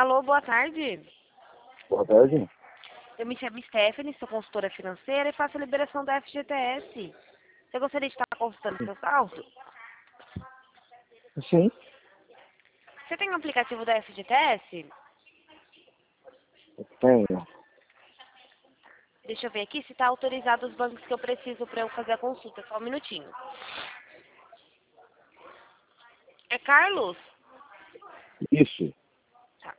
Alô, boa tarde. Boa tarde. Eu me chamo Stephanie, sou consultora financeira e faço a liberação da FGTS. Você gostaria de estar consultando seu saldo? Sim, Você tem um aplicativo da FGTS? tenho. Deixa eu ver aqui se está autorizado os bancos que eu preciso para eu fazer a consulta. Só um minutinho. É Carlos? Isso. Tá.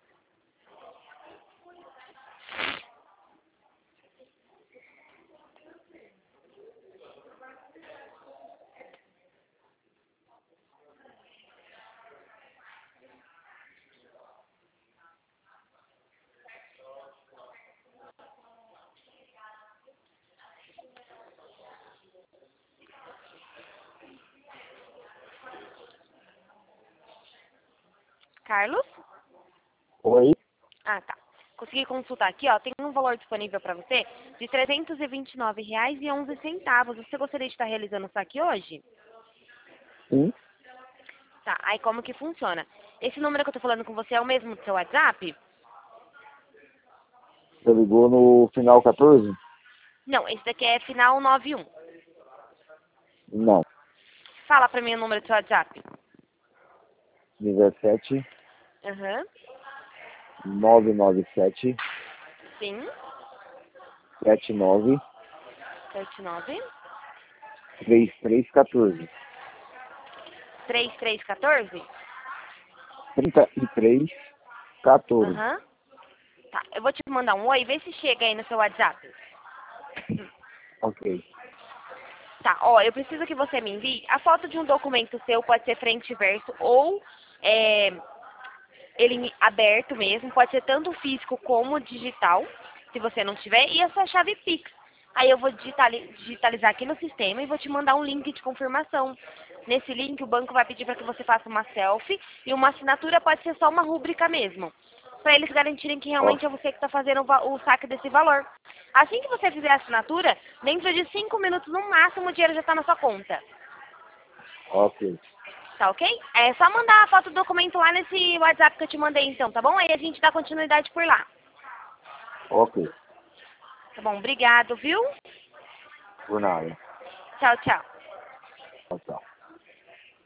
Carlos? Oi? Ah, tá. Consegui consultar aqui, ó. Tem um valor disponível para você de R$ 329,11. Você gostaria de estar realizando isso aqui hoje? Sim. Tá, aí como que funciona? Esse número que eu tô falando com você é o mesmo do seu WhatsApp? Você ligou no final 14? Não, esse daqui é final 91. Não. Fala pra mim o número do seu WhatsApp. 17 Aham. 997 Sim. 79 79. 3314. 3314? 3314. Aham. Tá, eu vou te mandar um oi, vê se chega aí no seu WhatsApp. Ok. Tá, ó, eu preciso que você me envie a foto de um documento seu, pode ser frente e verso, ou ele aberto mesmo, pode ser tanto físico como digital, se você não tiver, e a sua chave Pix. Aí eu vou digitalizar aqui no sistema e vou te mandar um link de confirmação. Nesse link o banco vai pedir para que você faça uma selfie e uma assinatura pode ser só uma rúbrica mesmo, para eles garantirem que Ó, realmente é você que está fazendo o saque desse valor. Assim que você fizer a assinatura, dentro de 5 minutos no máximo o dinheiro já está na sua conta. ok. Tá ok? É só mandar a foto do documento lá nesse WhatsApp que eu te mandei então, tá bom? Aí a gente dá continuidade por lá. Ok. Tá bom? Obrigado, viu? Por nada. Tchau, tchau. Tchau, tchau.